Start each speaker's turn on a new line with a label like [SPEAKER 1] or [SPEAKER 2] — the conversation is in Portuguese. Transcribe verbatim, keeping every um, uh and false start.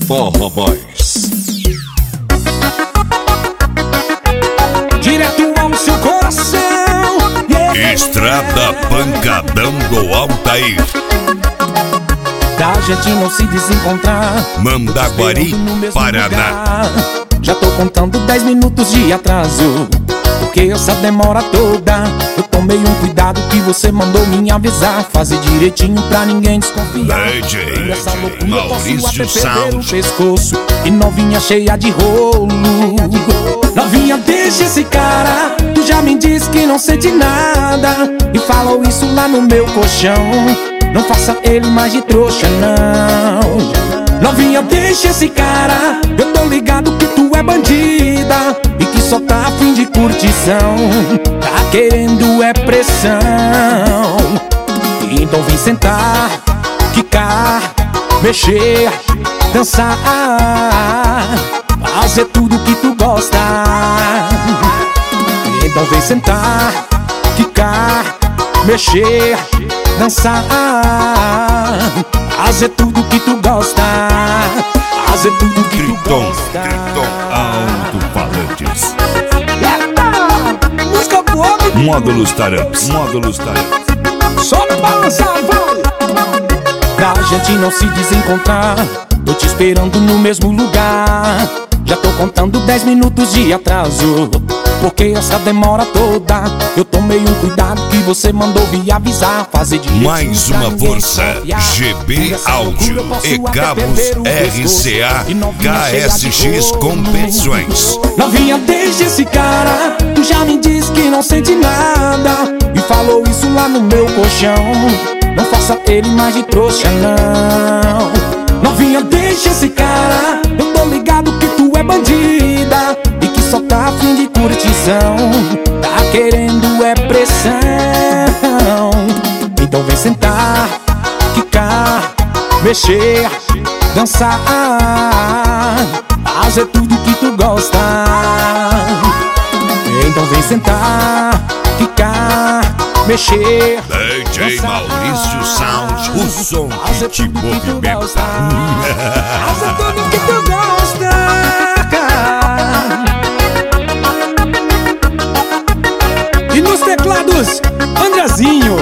[SPEAKER 1] Forró Boys.
[SPEAKER 2] Direto ao seu coração, yeah.
[SPEAKER 3] Estrada Pancadão do Altair.
[SPEAKER 2] Da gente não se desencontrar,
[SPEAKER 3] Mandaguari, Paraná.
[SPEAKER 2] Lugar. Já tô contando dez minutos de atraso, porque essa demora toda. Eu tomei um cuidado que você mandou me avisar. Fazer direitinho pra ninguém desconfiar.
[SPEAKER 3] D J
[SPEAKER 2] Essa loucura
[SPEAKER 3] Maurício
[SPEAKER 2] eu posso até perder o
[SPEAKER 3] Sound.
[SPEAKER 2] pescoço. E novinha cheia de rolo. Novinha, deixa esse cara. Tu já me disse que não sente nada e falou isso lá no meu colchão. Não faça ele mais de trouxa, não. Novinha, deixa esse cara. Eu tô ligado que tu é bandida e que só tá a fim de curtição. Tá querendo é pressão. Então vem sentar, quicar, mexer, dançar, fazer tudo que tu gosta. Então vem sentar, quicar, mexer, dançar, fazer tudo que tu gosta. Fazer tudo que tu
[SPEAKER 3] Triton,
[SPEAKER 2] gosta.
[SPEAKER 3] Triton Alto-Falantes.
[SPEAKER 2] Eita! Música boa, menino.
[SPEAKER 3] Módulos Taramps. Módulos Taramps.
[SPEAKER 2] Só pra balançar, vai! Pra gente não se desencontrar, tô te esperando no mesmo lugar. Já tô contando dez minutos de atraso, porque essa demora toda. Eu tomei um cuidado que você mandou me avisar. Fazer direitinho
[SPEAKER 3] Mais
[SPEAKER 2] pra
[SPEAKER 3] uma
[SPEAKER 2] ninguém
[SPEAKER 3] força.
[SPEAKER 2] desconfiar.
[SPEAKER 3] G
[SPEAKER 2] Por
[SPEAKER 3] B
[SPEAKER 2] essa
[SPEAKER 3] Áudio
[SPEAKER 2] loucura eu posso
[SPEAKER 3] e
[SPEAKER 2] até
[SPEAKER 3] Cabos
[SPEAKER 2] perder o
[SPEAKER 3] R C A
[SPEAKER 2] pescoço. E novinha
[SPEAKER 3] K
[SPEAKER 2] cheia de
[SPEAKER 3] S X
[SPEAKER 2] rolo.
[SPEAKER 3] Competições.
[SPEAKER 2] Novinha, deixa esse cara. Tu já me disse que não sente nada e falou isso lá no meu colchão. Não faça ele mais de trouxa, não. Novinha, deixa esse cara. Eu tô ligado que tu é bandida e que só tá a fim de curtição. Tá querendo é pressão. Então vem sentar, quicar, mexer, dançar, fazer tudo que tu gosta. Então vem sentar, ficar, mexer,
[SPEAKER 3] D J Maurício Sound, o som que te movimenta.
[SPEAKER 2] fazer tudo que tu gosta. E nos teclados, Andrezinho.